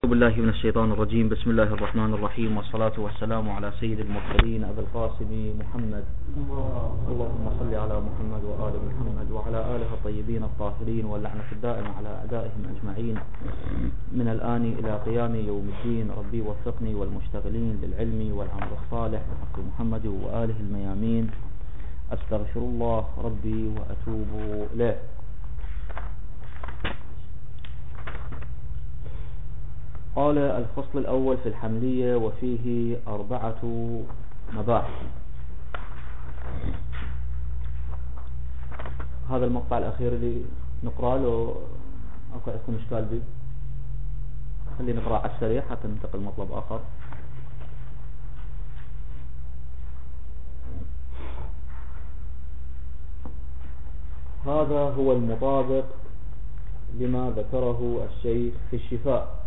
أعوذ بالله من الشيطان الرجيم. بسم الله الرحمن الرحيم، والصلاة والسلام على سيد المرسلين أبي القاسم محمد. اللهم صل على محمد وآل محمد وعلى آله الطيبين الطاهرين، واللعنة الدائمة على أعدائهم أجمعين من الآن إلى قيام يوم الدين. ربي وفقني والمشتغلين للعلم والعمل الصالح بحق محمد وآله الميامين. أستغفر الله ربي وأتوب إليه. قال: الفصل الأول في الحملية، وفيه 4 مباحث. هذا المقطع الأخير اللي نقرأ له أكو عندكم إشكال به؟ خلي نقرأ على السريع حتى ننتقل لمطلب آخر. هذا هو المطابق لما ذكره الشيخ في الشفاء.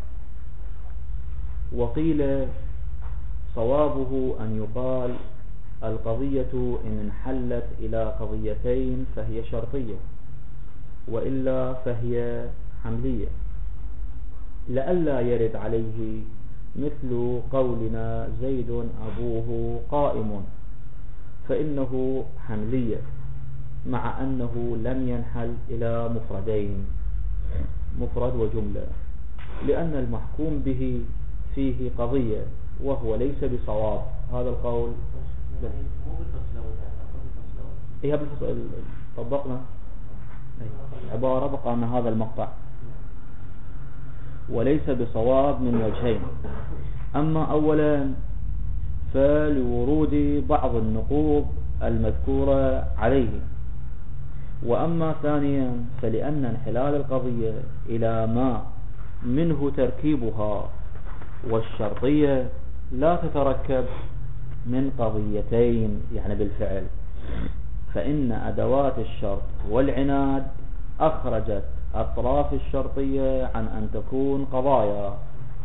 وقيل صوابه أن يقال: القضية إن انحلت إلى قضيتين فهي شرطية، وإلا فهي حملية، لئلا يرد عليه مثل قولنا زيد أبوه قائم، فإنه حملية مع أنه لم ينحل إلى مفردين، مفرد وجملة، لأن المحكوم به فيه قضية وهو ليس بصواب. هذا القول إيه بالفصل طبقنا عبارة بقى من هذا المقطع، وليس بصواب من وجهين. أما أولا فلورود بعض النقوض المذكورة عليه، وأما ثانيا فلأن انحلال القضية إلى ما منه تركيبها والشرطية لا تتركب من قضيتين، يعني بالفعل، فإن أدوات الشرط والعناد أخرجت أطراف الشرطية عن أن تكون قضايا.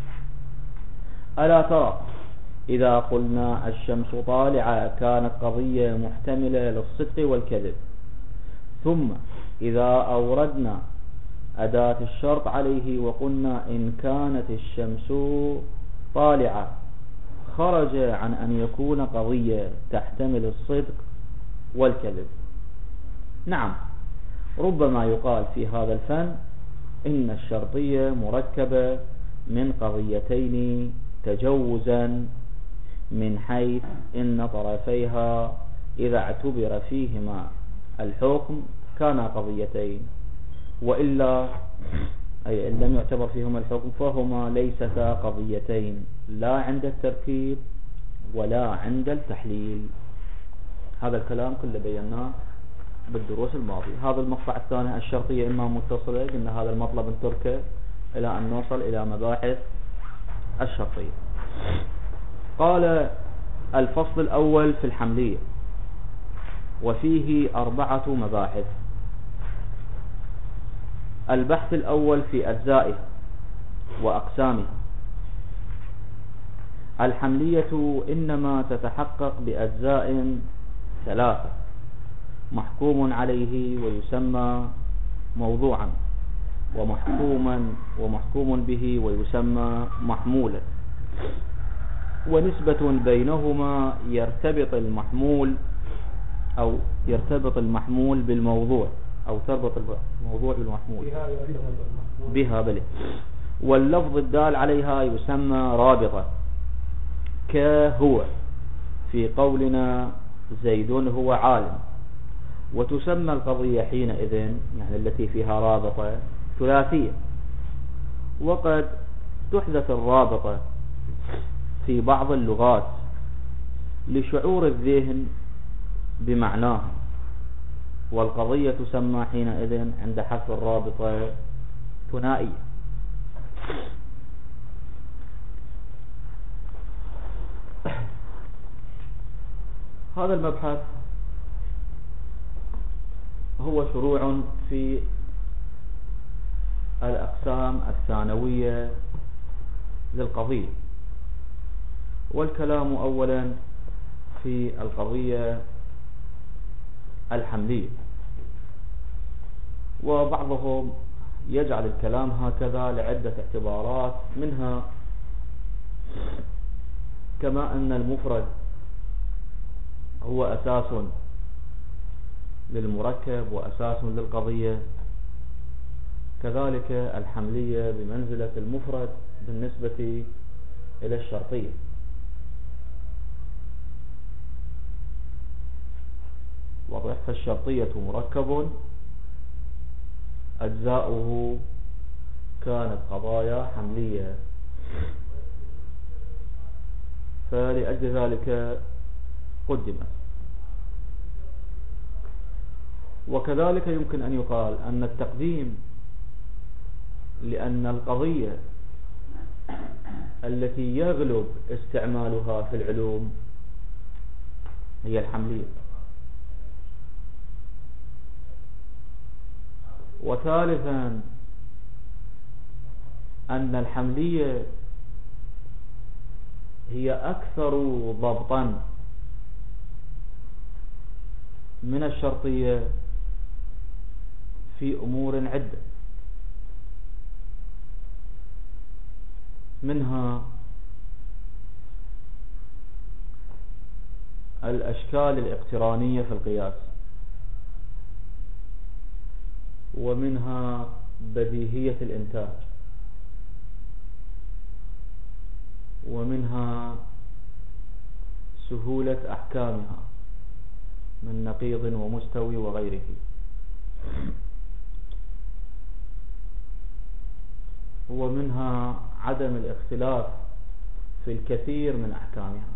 ألا ترى إذا قلنا الشمس طالعة كانت قضية محتملة للصدق والكذب، ثم إذا أوردنا أداة الشرط عليه وقلنا إن كانت الشمس طالعة، خرج عن أن يكون قضية تحتمل الصدق والكذب. نعم، ربما يقال في هذا الفن إن الشرطية مركبة من قضيتين تجوزا، من حيث إن طرفيها إذا اعتبر فيهما الحكم كانا قضيتين، وإلا أي إن لم يعتبر فيهما الحكم فهما ليستا قضيتين، لا عند التركيب ولا عند التحليل. هذا الكلام كله بيناه بالدروس الماضية. هذا المقطع الثاني، الشرطية إما متصلة، قلنا هذا المطلب نتركه إلى أن نوصل إلى مباحث الشرطية. قال: الفصل الأول في الحملية، وفيه 4 مباحث. البحث الأول في أجزائها وأقسامها. الحملية إنما تتحقق بأجزاء 3: محكوم عليه ويسمى موضوعا، ومحكوم به ويسمى محمولا، ونسبة بينهما يرتبط المحمول بالموضوع، أو تربط الموضوع بالمحمول بها بله، واللفظ الدال عليها يسمى رابطة، كهو في قولنا زيد هو عالم. وتسمى القضية حينئذ، يعني التي فيها رابطة، ثلاثية. وقد تحدث الرابطة في بعض اللغات لشعور الذهن بمعناها، والقضية تسمى حينئذ عند حذف الرابطة ثنائية. هذا المبحث هو شروع في الأقسام الثانوية للقضية، والكلام أولا في القضية الحملية. وبعضهم يجعل الكلام هكذا لعدة اعتبارات، منها كما أن المفرد هو أساس للمركب وأساس للقضية، كذلك الحملية بمنزلة المفرد بالنسبة إلى الشرطية. واضح؟ فالشرطية مركب أجزاؤه كانت قضايا حملية، فلأجل ذلك قدمت. وكذلك يمكن أن يقال أن التقديم لأن القضية التي يغلب استعمالها في العلوم هي الحملية. وثالثا أن الحملية هي أكثر ضبطا من الشرطية في أمور عدة، منها الأشكال الاقترانية في القياس، ومنها بديهية الإنتاج، ومنها سهولة أحكامها من نقيض ومستوي وغيره، ومنها عدم الاختلاف في الكثير من أحكامها.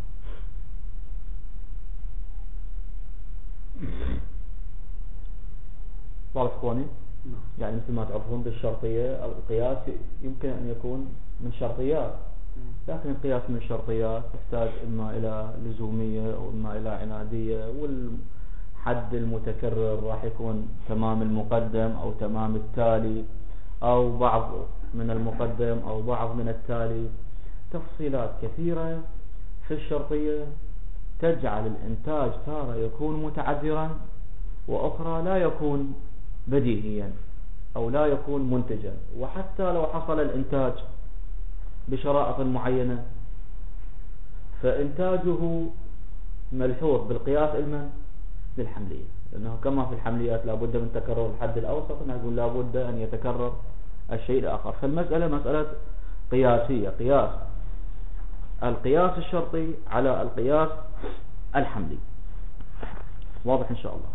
واضح إخواني؟ يعني مثل ما تعرفون بالشرطية القياس يمكن أن يكون من شرطيات، لكن القياس من الشرطيات يحتاج إما إلى لزومية أو إما إلى عنادية، والحد المتكرر راح يكون تمام المقدم أو تمام التالي أو بعض من المقدم أو بعض من التالي. تفصيلات كثيرة في الشرطية تجعل الإنتاج تارة يكون متعذرا، وأخرى لا يكون بديهيا أو لا يكون منتجا. وحتى لو حصل الإنتاج بشرائط معينة فإنتاجه ملحوظ بالقياس علما للحملية، لأنه كما في الحمليات لابد من تكرر الحد الأوسط، نقول لابد أن يتكرر الشيء الآخر. فالمسألة مسألة قياسية، قياس القياس الشرطي على القياس الحملي. واضح إن شاء الله؟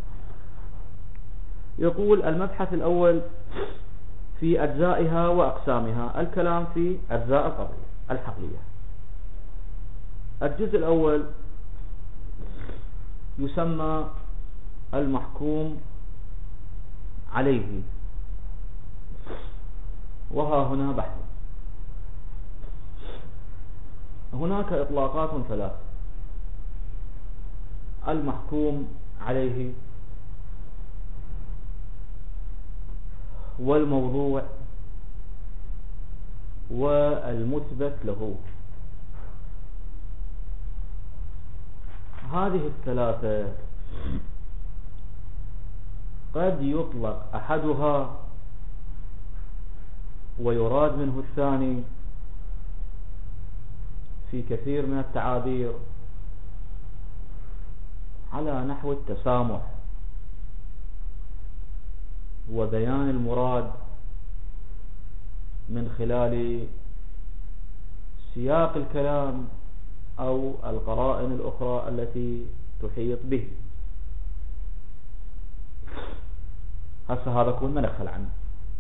يقول المبحث الأول في أجزائها وأقسامها، الكلام في أجزاء القضية الحقلية. الجزء الأول يسمى المحكوم عليه، وها هنا بحث. هناك إطلاقات ثلاث: المحكوم عليه، والموضوع، والمثبت له. هذه الثلاثة قد يطلق أحدها ويراد منه الثاني في كثير من التعابير على نحو التسامح وبيان المراد من خلال سياق الكلام أو القرائن الأخرى التي تحيط به. هسه هذا كنا ندخل عنه.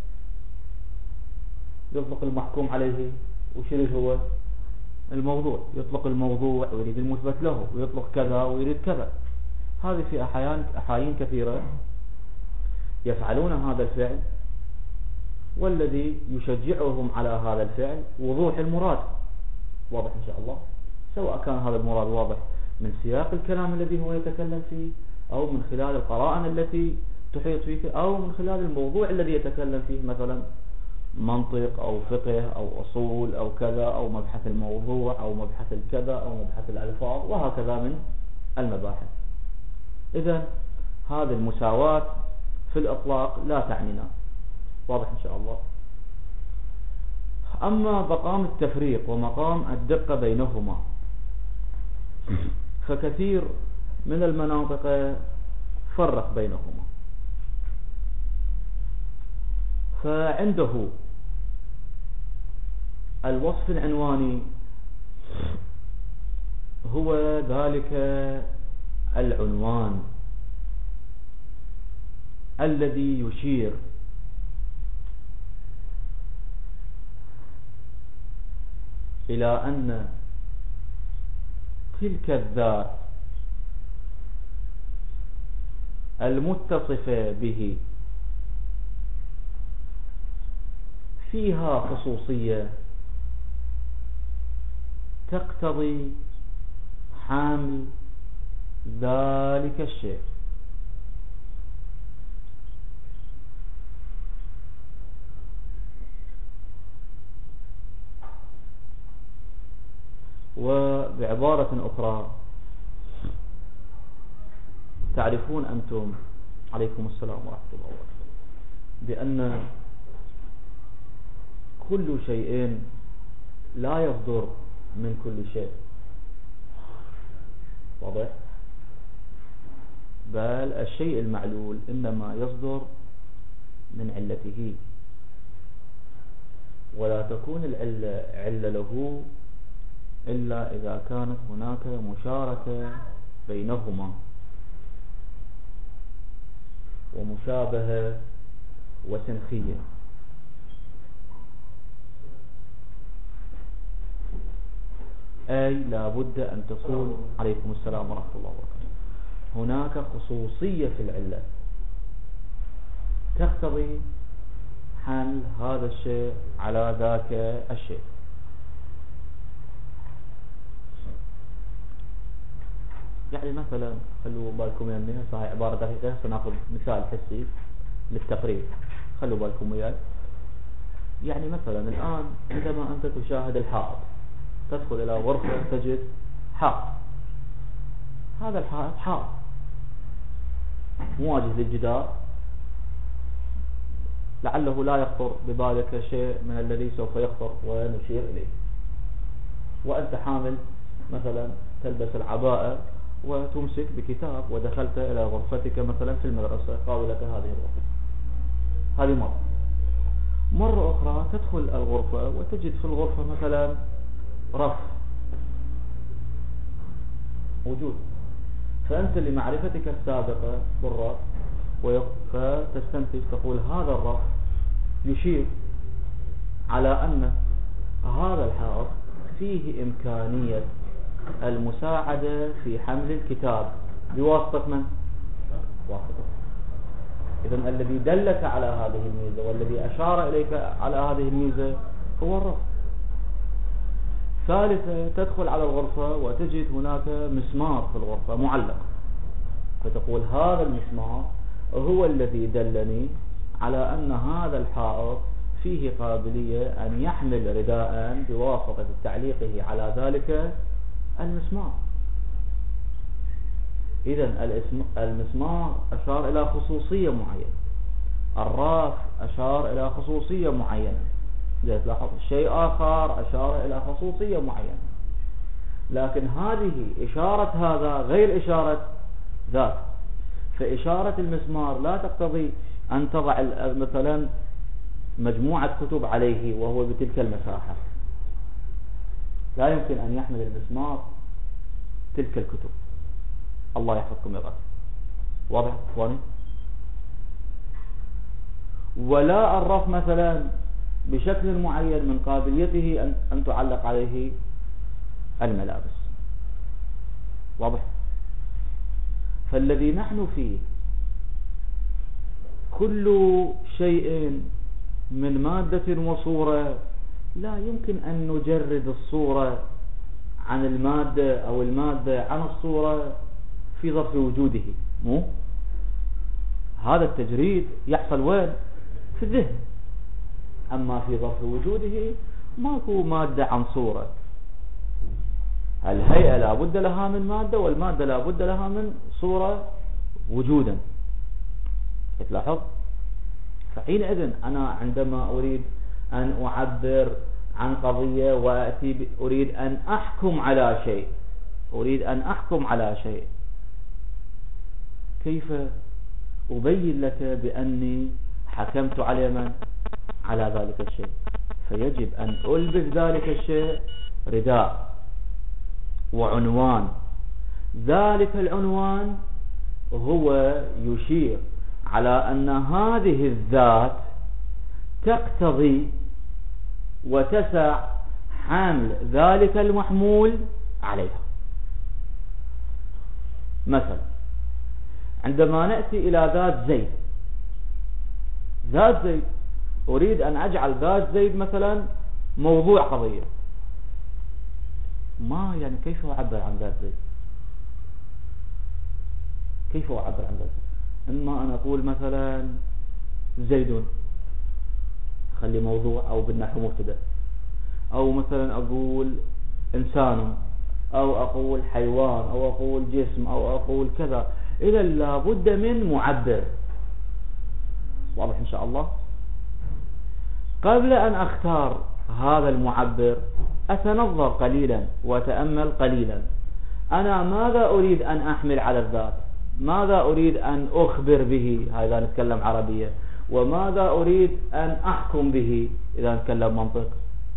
يطلق المحكوم عليه وشنو هو الموضوع، يطلق الموضوع ويريد المثبت له، ويطلق كذا ويريد كذا. هذه في أحايين كثيرة يفعلون هذا الفعل، والذي يشجعهم على هذا الفعل وضوح المراد. واضح إن شاء الله؟ سواء كان هذا المراد واضح من سياق الكلام الذي هو يتكلم فيه، أو من خلال القرائن التي تحيط فيه، أو من خلال الموضوع الذي يتكلم فيه، مثلا منطق أو فقه أو أصول أو كذا، أو مبحث الموضوع أو مبحث الكذا أو مبحث الألفاظ، وهكذا من المباحث. إذن هذه المساواة في الإطلاق لا تعنينا، واضح إن شاء الله. أما مقام التفريق ومقام الدقة بينهما فكثير من المناطق فرق بينهما، فعنده الوصف العنواني هو ذلك العنوان الذي يشير إلى أن تلك الذات المتصفة به فيها خصوصية تقتضي حامل ذلك الشيء. وبعبارة أخرى تعرفون أنتم عليكم السلام ورحمة الله وبركاته بأن كل شيء لا يصدر من كل شيء، واضح؟ بل الشيء المعلول إنما يصدر من علته، ولا تكون العلة علة له إلا إذا كانت هناك مشاركة بينهما ومشابهة وسنخية. أي لا بد أن تكون عليكم السلام ورحمة الله وبركاته هناك خصوصية في العلة تقتضي حمل هذا الشيء على ذاك الشيء. يعني مثلا خلوا بالكم يعني هسه هاي عبارة دقيقة، سناخذ مثال حسي للتقريب، خلوا بالكم وياي. يعني مثلا الآن عندما أنت تشاهد الحائط، تدخل إلى غرفة تجد حائط، هذا الحائط حائط مواجه للجدار، لعله لا يخطر ببالك شيء من الذي سوف يخطر ونشير إليه. وأنت حامل مثلا تلبس العباءة وتمسك بكتاب ودخلت إلى غرفتك مثلا في المدرسة، قالوا لك هذه الغرفة، هذه مرة أخرى تدخل الغرفة وتجد في الغرفة مثلا رف موجود، فأنت لمعرفتك السابقة بالرف فتستنتج تقول هذا الرف يشير على أن هذا الحائط فيه إمكانية المساعدة في حمل الكتاب بواسطة من؟ واسطة. إذن الذي دلك على هذه الميزة والذي أشار إليك على هذه الميزة هو الرف. ثالثة تدخل على الغرفة وتجد هناك مسمار في الغرفة معلق، فتقول هذا المسمار هو الذي دلني على أن هذا الحائط فيه قابلية أن يحمل رداء بواسطة تعليقه على ذلك المسمار. إذن المسمار أشار إلى خصوصية معينة، الراف أشار إلى خصوصية معينة، إذا تلاحظ شيء آخر أشار إلى خصوصية معينة، لكن هذه إشارة هذا غير إشارة ذاك. فإشارة المسمار لا تقتضي أن تضع مثلا مجموعة كتب عليه وهو بتلك المساحة، لا يمكن أن يحمل المسمار تلك الكتب. الله يحفظكم يا رب، واضح إخواني؟ ولا الرف مثلا بشكل معين من قابليته أن تعلق عليه الملابس، واضح؟ فالذي نحن فيه كل شيء من مادة وصورة لا يمكن أن نجرد الصورة عن المادة أو المادة عن الصورة في ظرف وجوده. مو هذا التجريد يحصل وين؟ في الذهن. أما في ظرف وجوده ماكو مادة عن صورة، الهيئة لا بد لها من مادة والمادة لا بد لها من صورة وجودا. تلاحظ؟ فحينئذ أنا عندما أريد أن أعبر عن قضية وأتي أريد أن أحكم على شيء، أريد أن أحكم على شيء، كيف أبين لك بأني حكمت على من؟ على ذلك الشيء. فيجب أن ألبس ذلك الشيء رداء وعنوان. ذلك العنوان هو يشير على أن هذه الذات تقتضي وتسع حمل ذلك المحمول عليها. مثلا عندما نأتي إلى ذات زيد، ذات زيد أريد أن أجعل ذات زيد مثلا موضوع قضية، ما يعني كيف أعبر عن ذات زيد؟ كيف أعبر عن ذات زيد؟ إما أن أقول مثلا زيد، خلي موضوع أو بالنحو مبتدأ، أو مثلا أقول إنسان، أو أقول حيوان، أو أقول جسم، أو أقول كذا. إذا لابد من معبر. واضح إن شاء الله؟ قبل أن أختار هذا المعبر أتنظر قليلا وأتأمل قليلا. أنا ماذا أريد أن أحمل على الذات؟ ماذا أريد أن أخبر به إذا نتكلم عربية؟ وماذا أريد أن أحكم به إذا نتكلم منطق؟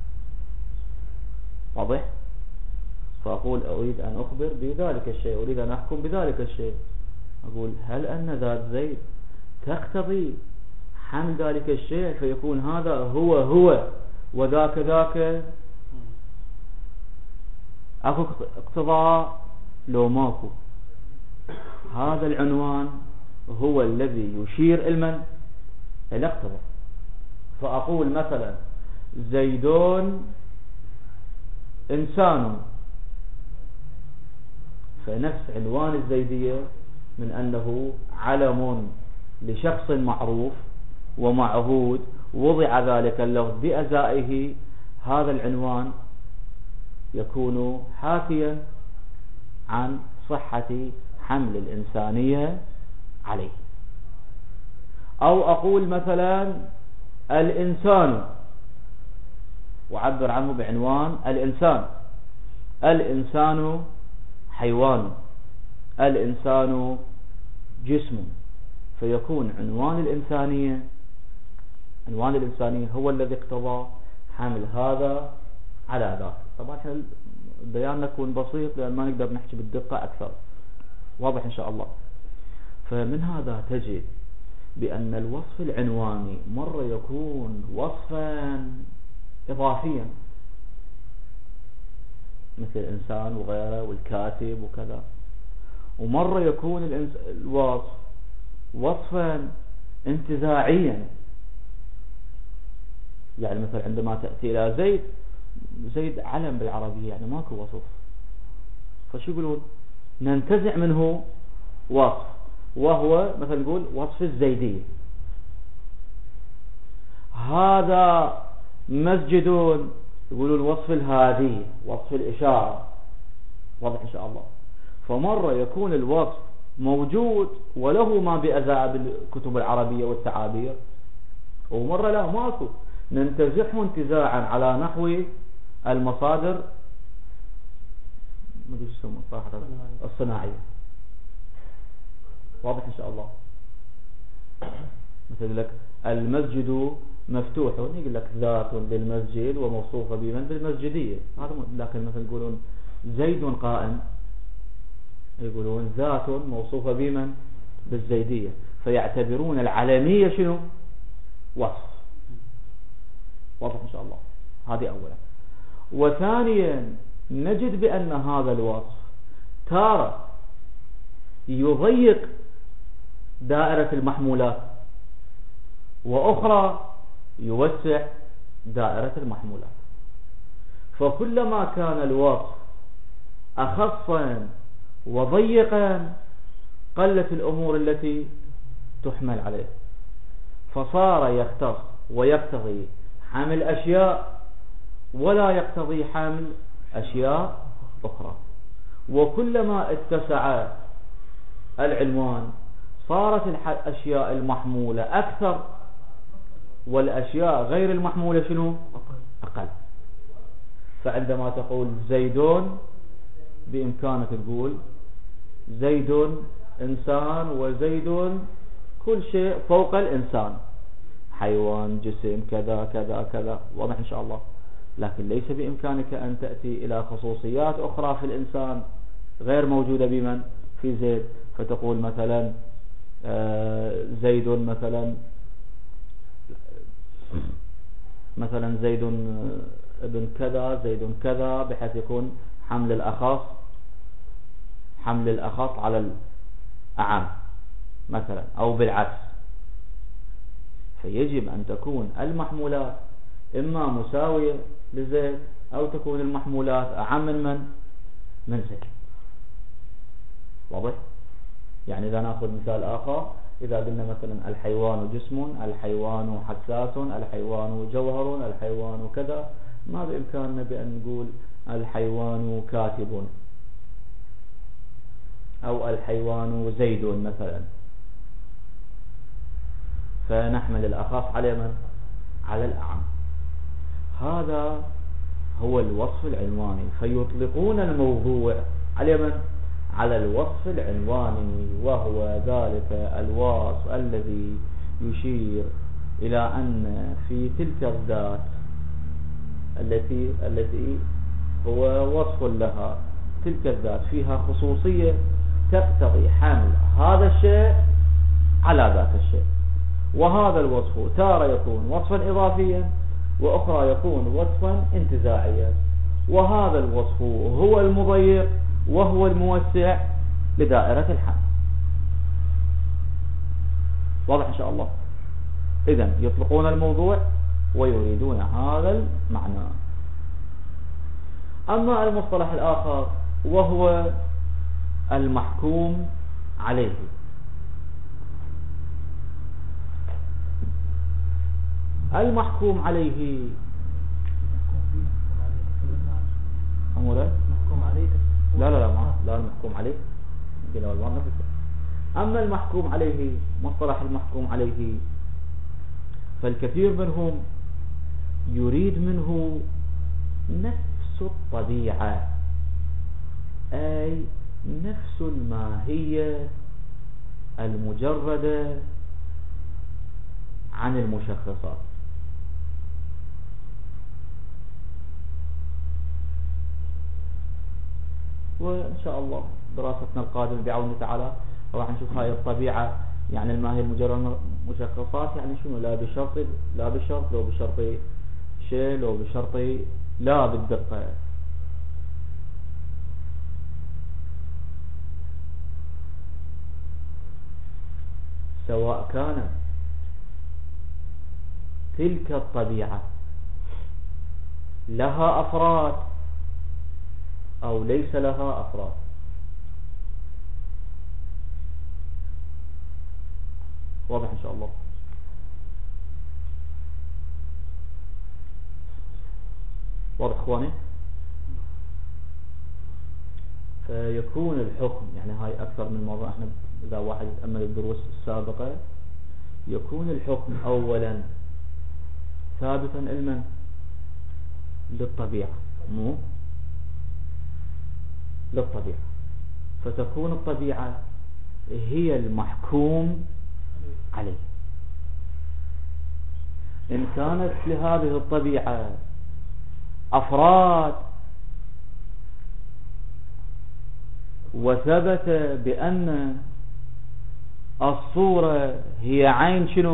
واضح؟ فأقول أريد أن أخبر بذلك الشيء، أريد أن أحكم بذلك الشيء. أقول هل أن ذات زيد تقتضي حمل ذلك الشيء، فيكون هذا هو وذاك ذاك؟ أكو اقتضاء لو ماكو؟ هذا العنوان هو الذي يشير المن إلى اقتضاء. فأقول مثلا زيدون إنسان، فنفس عنوان الزيدية من أنه علم لشخص معروف ومعهود وضع ذلك اللفظ بأزائه، هذا العنوان يكون حاكيا عن صحة حمل الإنسانية عليه. أو أقول مثلا الإنسان وعبر عنه بعنوان الإنسان، الإنسان حيوان، الإنسان جسم، فيكون عنوان الإنسانية هو الذي اقتضى حمل هذا على ذاك. طبعا البيان يكون بسيط لأن ما نقدر نحكي بالدقة أكثر. واضح إن شاء الله؟ فمن هذا تجد بأن الوصف العنواني مرة يكون وصفا إضافيا مثل الإنسان وغيره والكاتب وكذا، ومرة يكون الوصف وصفا انتزاعيا. يعني مثلا عندما تأتي إلى زيد علم بالعربية، يعني ماكو وصف، فشو يقولون؟ ننتزع منه وصف، وهو مثلا نقول وصف الزيدية. هذا مسجد، يقولوا الوصف الهادي، وصف الإشارة. واضح إن شاء الله؟ فمرة يكون الوصف موجود وله ما بأزاء بالكتب العربية والتعابير، ومرة لا، ماكو، ننتزعه انتزاعا على نحو المصادر الصناعية. واضح إن شاء الله؟ مثل لك المسجد مفتوح، يقول لك ذات للمسجد وموصوفة بمن بالمسجدية، هذا. لكن مثلا يقولون زيد قائم، يقولون ذات موصوفة بمن بالزيدية، فيعتبرون العلمية شنو؟ وصف. واضح إن شاء الله؟ هذه أولا. وثانيا نجد بأن هذا الوصف تارة يضيق دائرة المحمولات، وأخرى يوسع دائرة المحمولات. فكلما كان الوصف أخصا وضيقا قلت الأمور التي تحمل عليه، فصار يختص ويقتضي حمل أشياء ولا يقتضي حمل أشياء أخرى. وكلما اتسع العنوان صارت الأشياء المحمولة أكثر والأشياء غير المحمولة شنو؟ أقل. فعندما تقول زيدون بإمكانك تقول زيد إنسان، وزيد كل شيء فوق الإنسان، حيوان، جسم، كذا كذا كذا، واضح إن شاء الله. لكن ليس بإمكانك أن تأتي إلى خصوصيات أخرى في الإنسان غير موجودة بمن؟ في زيد، فتقول مثلا زيد مثلا زيد ابن كذا، زيد كذا، بحيث يكون حمل الأخص على الأعم مثلا، أو بالعكس. فيجب أن تكون المحمولات إما مساوية لزيد، أو تكون المحمولات أعم من زيد. واضح؟ يعني إذا نأخذ مثال آخر، إذا قلنا مثلا الحيوان جسم، الحيوان حساس، الحيوان جوهر، الحيوان كذا، ما بإمكاننا بأن نقول الحيوان كاتب، أو الحيوان زيد مثلا، فنحمل الأخص على من؟ على الأعم. هذا هو الوصف العنواني. فيطلقون الموضوع على من؟ على الوصف العنواني، وهو ذلك الوصف الذي يشير إلى أن في تلك الذات التي هو وصف لها، تلك الذات فيها خصوصية تقتضي حمل هذا الشيء على ذاك الشيء. وهذا الوصف تارة يكون وصفا إضافيا، وأخرى يكون وصفا انتزاعيا. وهذا الوصف هو المضيق وهو الموسع لدائرة الحمل. واضح إن شاء الله؟ إذن يطلقون الموضوع ويريدون هذا المعنى. أما المصطلح الآخر وهو المحكوم عليه. المحكوم عليه محكوم عليه لا المحكوم عليه أما المحكوم عليه، مصطلح المحكوم عليه، فالكثير منهم يريد منه نفس الطبيعة، أي نفس الماهية المجردة عن المشخصات. وإن شاء الله دراستنا القادمة بعون تعالى راح نشوف هاي الطبيعة، يعني الماهية المجردة مشخصات، يعني شنو؟ لا بشرط، لو بشرط شيء، لو بشرط لا بالدقة. سواء كانت تلك الطبيعة لها أفراد أو ليس لها أفراد. واضح إن شاء الله؟ واضح إخواني؟ فيكون الحكم، يعني هاي أكثر من مرة احنا إذا واحد يتأمل الدروس السابقة، يكون الحكم أولا ثابتا علما للطبيعة، مو للطبيعة، فتكون الطبيعة هي المحكوم عليه. إن كانت لهذه الطبيعة أفراد وثبت بأن الصورة هي عين شنو؟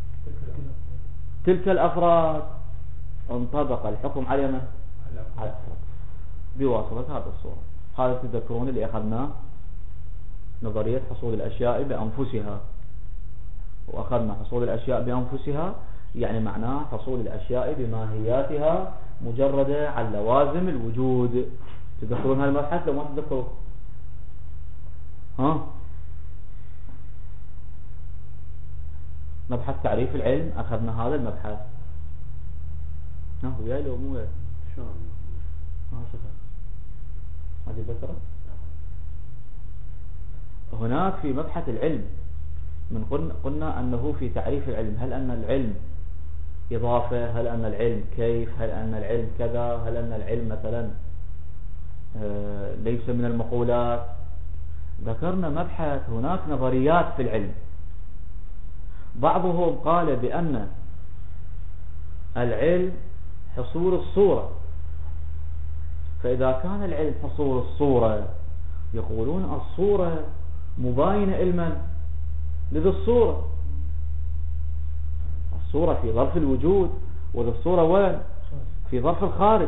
تلك الأفراد، انطبق الحكم على من؟ على الأفراد بواسطة هذا الصورة. هذا تذكرون اللي أخذنا نظرية حصول الأشياء بأنفسها، وأخذنا حصول الأشياء بأنفسها يعني معناه حصول الأشياء بماهياتها مجردة عن لوازم الوجود. تذكرون هالمبحث لو ما تذكروا؟ مبحث تعريف العلم أخذنا هذا المبحث. وياي لو مو وياي؟ إن شاء الله. ما تذكره؟ هناك في مبحث العلم من قلنا أنه في تعريف العلم، هل أن العلم إضافة، هل أن العلم كيف، هل أن العلم كذا، هل أن العلم مثلا ليس من المقولات. ذكرنا مبحث هناك نظريات في العلم، بعضهم قال بأن العلم حصول الصورة، فإذا كان العلم حصول الصورة يقولون الصورة مباينة علما لذي الصورة. الصورة في ظرف الوجود، وذي الصورة وين؟ في ظرف الخارج.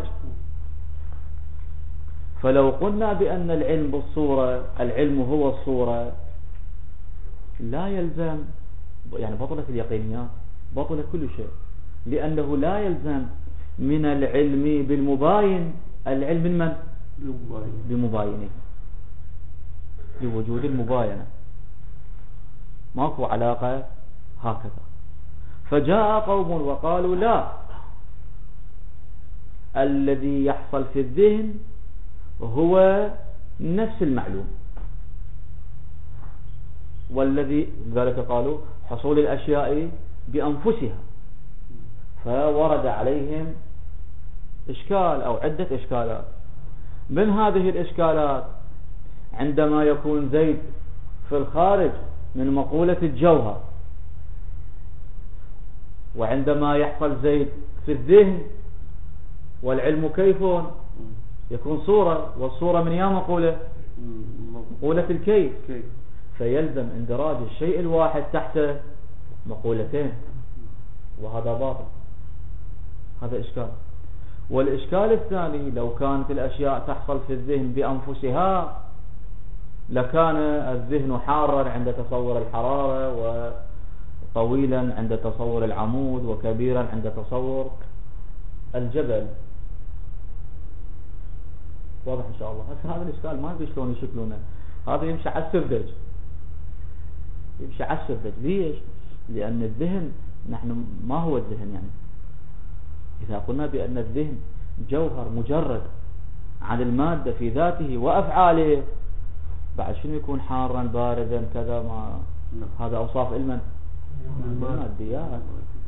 فلو قلنا بأن العلم بالصورة، العلم هو الصورة، لا يلزم، يعني بطلت اليقينيات، بطل كل شيء، لأنه لا يلزم من العلم بالمباين العلم من؟ بمباينه، لوجود المباينة، ماكو علاقة هكذا. فجاء قوم وقالوا لا، الذي يحصل في الذهن هو نفس المعلوم، والذي ذلك قالوا حصول الأشياء بأنفسها. فورد عليهم إشكال أو عدة إشكالات. من هذه الإشكالات عندما يكون زيد في الخارج من مقولة الجوهر، وعندما يحصل زيد في الذهن والعلم كيف يكون صورة، والصورة من يا مقولة؟ مقولة الكيف. فيلزم اندراج الشيء الواحد تحت مقولتين، وهذا باطل، هذا إشكال. والإشكال الثاني، لو كانت الأشياء تحصل في الذهن بأنفسها لكان الذهن حارا عند تصور الحرارة، وطويلا عند تصور العمود، وكبيرا عند تصور الجبل. واضح إن شاء الله. هذا الإشكال ما أدري شلون يشكلونه، هذا يمشي على السردج، يمشي على السردج. ليش؟ لأن الذهن، نحن ما هو الذهن؟ يعني إذا قلنا بأن الذهن جوهر مجرد عن المادة في ذاته وأفعاله، بعد شنو يكون حارا باردا كذا؟ ما هذا أوصاف علما الماديات.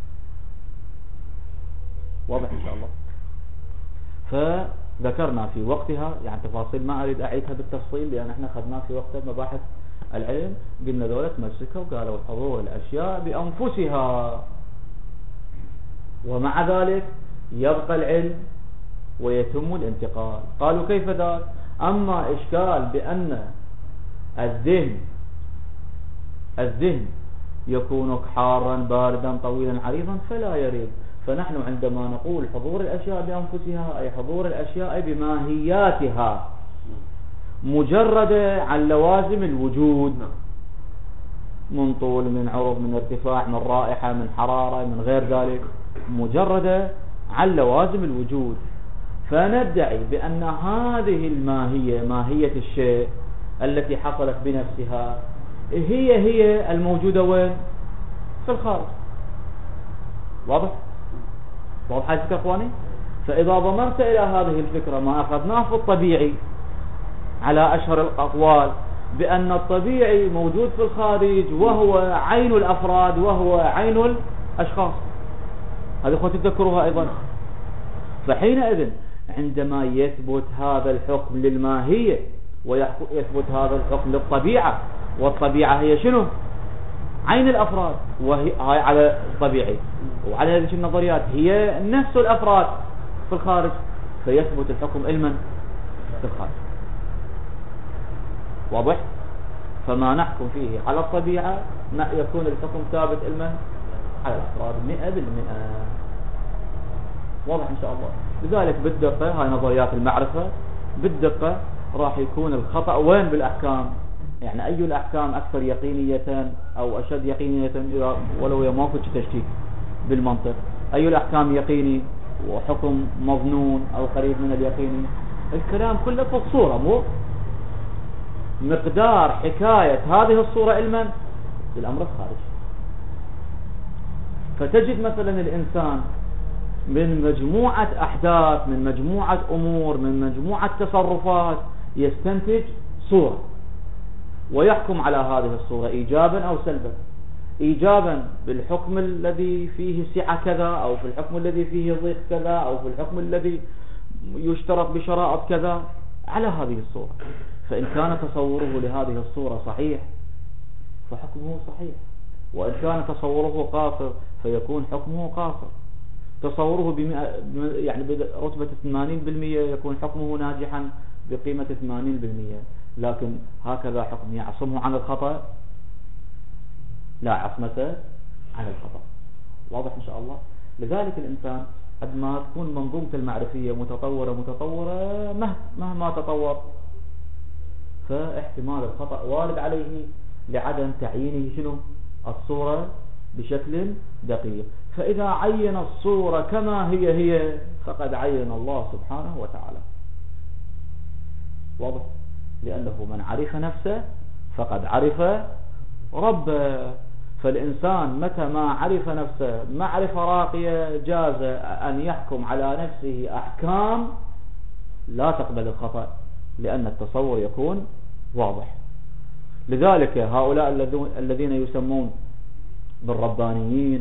واضح إن شاء الله. فذكرنا في وقتها، يعني تفاصيل ما أريد أعيدها بالتفصيل لأن احنا أخذناه في وقت مباحث العلم، قلنا دولة مسكة وقالوا حضور الأشياء بأنفسها، ومع ذلك يبقى العلم ويتم الانتقال. قالوا كيف ذلك؟ أما إشكال بأن الذهن يكون حارا باردا طويلا عريضا فلا يريد. فنحن عندما نقول حضور الأشياء بأنفسها أي حضور الأشياء بماهياتها، مجردة عن لوازم الوجود، من طول، من عرض، من ارتفاع، من رائحة، من حرارة، من غير ذلك، مجردة عن لوازم الوجود. فندعي بأن هذه الماهية، ماهية الشيء التي حصلت بنفسها، هي الموجودة وين؟ في الخارج. واضح؟ واضح هذه الفكرة أخواني؟ فإذا ضمرت إلى هذه الفكرة ما أخذناه في الطبيعي على أشهر الأقوال، بأن الطبيعي موجود في الخارج وهو عين الأفراد وهو عين الأشخاص، هذه أخوة تذكروها أيضا. فحينئذ عندما يثبت هذا الحكم للماهية ويثبت هذا الحكم للطبيعة، والطبيعة هي شنو؟ عين الأفراد، وهي هاي على الطبيعي، وعلى هذه النظريات هي نفس الأفراد في الخارج، فيثبت الحكم علما في الخارج. واضح؟ فما نحكم فيه على الطبيعة يكون الحكم ثابت علما على الأفراد 100%. واضح إن شاء الله. لذلك بالدقة، هاي نظريات المعرفة، بالدقة راح يكون الخطأ وين؟ بالأحكام. يعني أي الأحكام أكثر يقينية أو أشد يقينية، ولو ماكو تشكيك بالمنطق، أي الأحكام يقيني وحكم مظنون أو قريب من اليقيني؟ الكلام كله في الصورة، مو مقدار حكاية هذه الصورة علما بالأمر الخارجي. فتجد مثلا الإنسان من مجموعة أحداث، من مجموعة أمور، من مجموعة تصرفات يستنتج صورة ويحكم على هذه الصورة إيجابا أو سلبا. إيجابا بالحكم الذي فيه سعة كذا، أو في الحكم الذي فيه ضيق كذا، أو في الحكم الذي يشترط بشرائط كذا، على هذه الصورة. فإن كان تصوره لهذه الصورة صحيح فحكمه صحيح، وإن كان تصوره قاصر فيكون حكمه قاصر. تصوره يعني برتبة 80% يكون حكمه ناجحا بقيمة 80%. لكن هكذا حكم يعصمه عن الخطأ؟ لا عصمة عن الخطأ. واضح إن شاء الله. لذلك الإنسان قد ما تكون منظومة المعرفية متطورة مهما تطور، فاحتمال الخطأ وارد عليه لعدم تعيينه الصورة بشكل دقيق. فإذا عين الصورة كما هي فقد عين الله سبحانه وتعالى. واضح؟ لأنه من عرف نفسه فقد عرف ربه. فالإنسان متى ما عرف نفسه معرفة راقية جاز أن يحكم على نفسه أحكام لا تقبل الخطأ، لأن التصور يكون واضح. لذلك هؤلاء الذين يسمون بالربانيين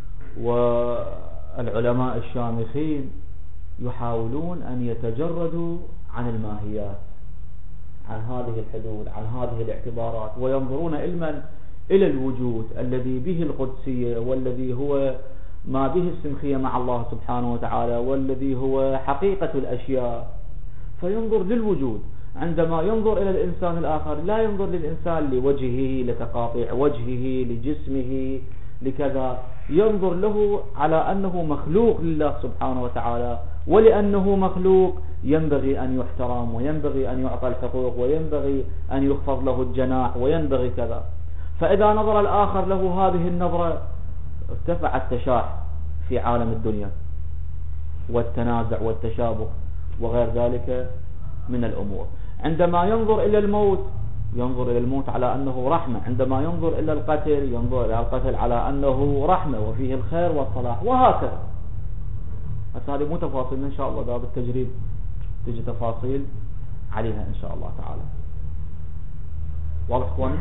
والعلماء الشامخين يحاولون أن يتجردوا عن الماهيات، عن هذه الحدود، عن هذه الاعتبارات، وينظرون علما إلى الوجود الذي به القدسية، والذي هو ما به السمخية مع الله سبحانه وتعالى، والذي هو حقيقة الأشياء. فينظر للوجود. عندما ينظر إلى الإنسان الآخر لا ينظر للإنسان لوجهه، لتقاطيع وجهه، لجسمه، لكذا. ينظر له على أنه مخلوق لله سبحانه وتعالى، ولأنه مخلوق ينبغي أن يحترم، وينبغي أن يعطى الحقوق، وينبغي أن يخفض له الجناح، وينبغي كذا. فإذا نظر الآخر له هذه النظرة ارتفع التشاح في عالم الدنيا والتنازع والتشابه وغير ذلك من الأمور. عندما ينظر إلى الموت ينظر إلى الموت على أنه رحمة، عندما ينظر إلى القتل ينظر إلى القتل على أنه رحمة وفيه الخير والصلاح، وهكذا. هذه مو تفاصيل، إن شاء الله باب التجريد تجي تفاصيل عليها إن شاء الله تعالى. واضح إخواني؟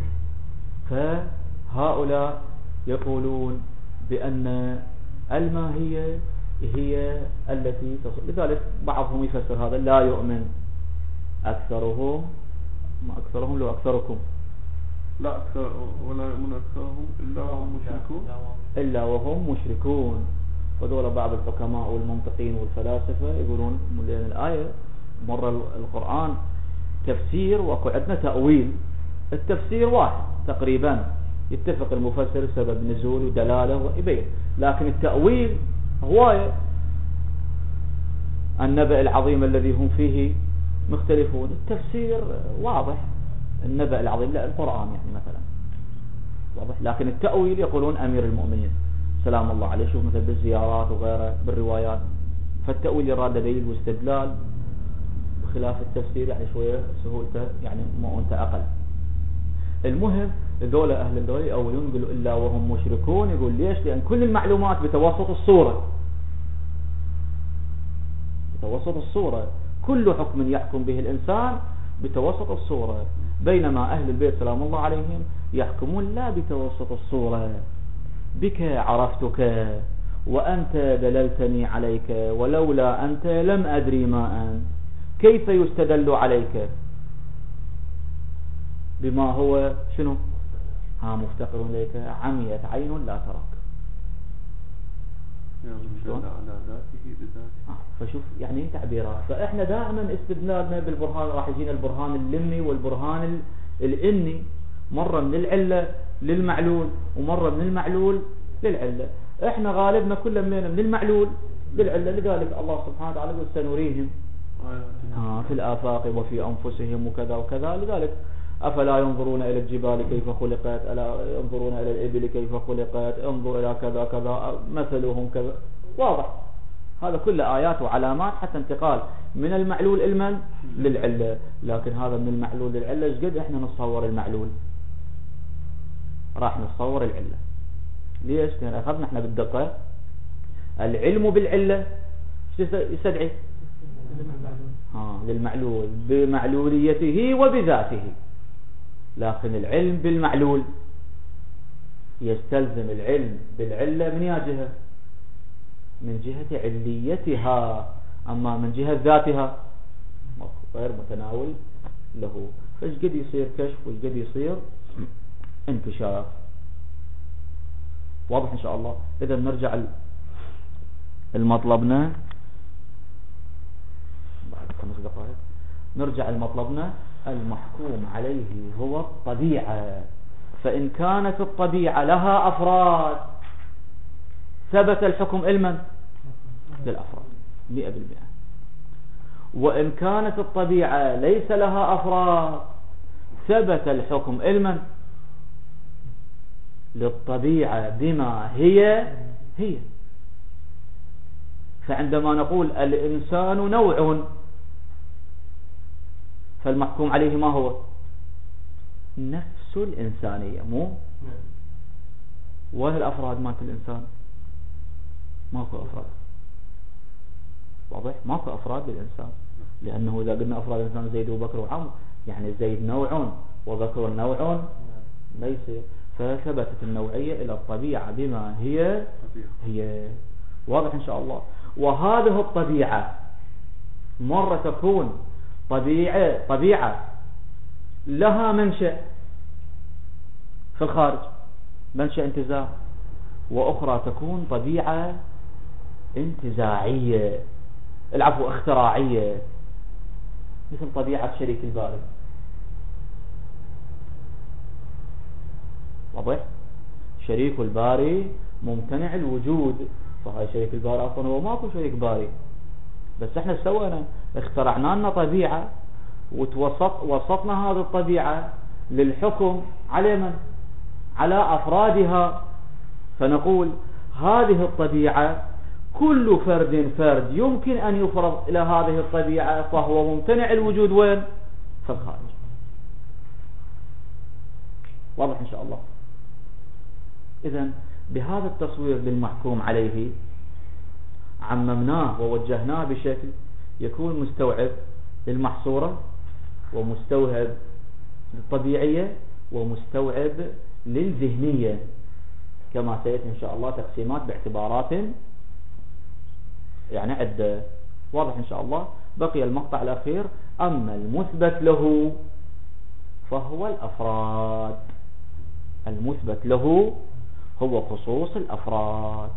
فهؤلاء يقولون بأن الماهية هي التي تصل. لذلك بعضهم يفسر هذا: لا يؤمن أكثرهم، ما أكثرهم لو أكثركم، لا أكثر ولا يؤمن أكثرهم إلا وهم مشركون. وذول بعض الحكماء والمنطقين والفلاسفة يقولون لأن الآية مرة القرآن تفسير وأكو عندنا تأويل. التفسير واحد تقريبا، يتفق المفسر سبب نزول ودلالة ويبين، لكن التأويل هواية. النبأ العظيم الذي هم فيه مختلفون، التفسير واضح. النبأ العظيم لا القرآن يعني مثلا واضح، لكن التأويل يقولون أمير المؤمنين سلام الله عليه. شوف مثل بالزيارات وغيره بالروايات. فالتأويل يراد دليل واستدلال، بخلاف التفسير يعني شوية سهولته يعني أنت أقل. المهم ذولا أهل الدولة يقولون يقولوا إلا وهم مشركون. يقول ليش؟ لأن كل المعلومات بتوسط الصورة، بتوسط الصورة. كل حكم يحكم به الإنسان بتوسط الصورة، بينما أهل البيت سلام الله عليهم يحكمون لا بتوسط الصورة. بك عرفتك وأنت دللتني عليك، ولولا أنت لم أدري ما أنت. كيف يستدل عليك بما هو شنو؟ مفتقر إليك، عميت عين لا تراك. فشوف يعني تعبيرات. فإحنا دائما استدلالنا بالبرهان راح يجينا البرهان اللمي والبرهان الإني، مرة من العلة للمعلول ومرة من المعلول للعلة. إحنا غالبنا كل من المعلول للعلة. لذلك الله سبحانه وتعالى يقول سنريهم في الآفاق وفي أنفسهم وكذا وكذا. لذلك أفلا ينظرون إلى الجبال كيف خلقت، ألا ينظرون إلى الإبل كيف خلقت، انظر إلى كذا كذا مثلهم كذا. واضح. هذا كله آيات وعلامات حتى انتقال من المعلول علما للعلة. لكن هذا من المعلول للعلة ايش قد احنا نتصور المعلول راح نتصور العلة. ليش؟ لأن أخذنا احنا بالدقة العلم بالعلة يستدعي للمعلول بمعلوليته وبذاته، لكن العلم بالمعلول يستلزم العلم بالعلة من يا جهة؟ من جهة عليتها، أما من جهة ذاتها غير متناول له. فايش قد يصير كشف وايش قد يصير انكشاف. واضح إن شاء الله. إذا نرجع المطلبنا بعد 5 دقائق. نرجع المطلبنا. المحكوم عليه هو الطبيعة، فإن كانت الطبيعة لها أفراد ثبت الحكم علما للأفراد 100%. وإن كانت الطبيعة ليس لها أفراد ثبت الحكم علما للطبيعة بما هي. فعندما نقول الإنسان نوع، فالمحكوم عليه ما هو؟ نفس الإنسانية. مو وين الأفراد مالت الإنسان؟ ماكو أفراد. واضح؟ ماكو أفراد للإنسان، لأنه إذا قلنا أفراد الإنسان زيد وبكر وعمر، يعني زيد نوع وبكر نوع لا يصير. فثبتت النوعية إلى الطبيعة بما هي. واضح إن شاء الله. وهذه الطبيعة مرة تكون طبيعة لها منشأ في الخارج، منشأ انتزاع، وأخرى تكون طبيعة انتزاعية، اختراعية، مثل طبيعة شريك الباري. واضح؟ شريك الباري ممتنع الوجود، فهاي شريك الباري أصلا هو ماكو شريك باري، بس احنا سوينا اخترعنا لنا طبيعة ووصفنا هذه الطبيعة للحكم على من؟ على أفرادها. فنقول هذه الطبيعة كل فرد يمكن أن يفرض إلى هذه الطبيعة، فهو ممتنع الوجود وين؟ في الخارج. واضح إن شاء الله. إذن بهذا التصوير للمحكوم عليه عممناه ووجهناه بشكل يكون مستوعب للمحصورة، ومستوعب للطبيعية، ومستوعب للذهنية، كما سيأتي إن شاء الله تقسيمات باعتبارات يعني عدة. واضح إن شاء الله. بقي المقطع الأخير. أما المثبت له فهو الأفراد. المثبت له هو خصوص الأفراد.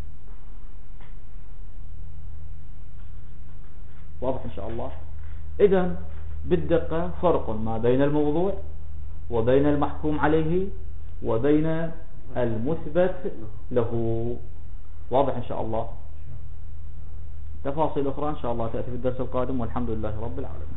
واضح إن شاء الله. إذن بالدقة فرق ما بين الموضوع وبين المحكوم عليه وبين المثبت له. واضح إن شاء الله. تفاصيل أخرى إن شاء الله تأتي في الدرس القادم، والحمد لله رب العالمين.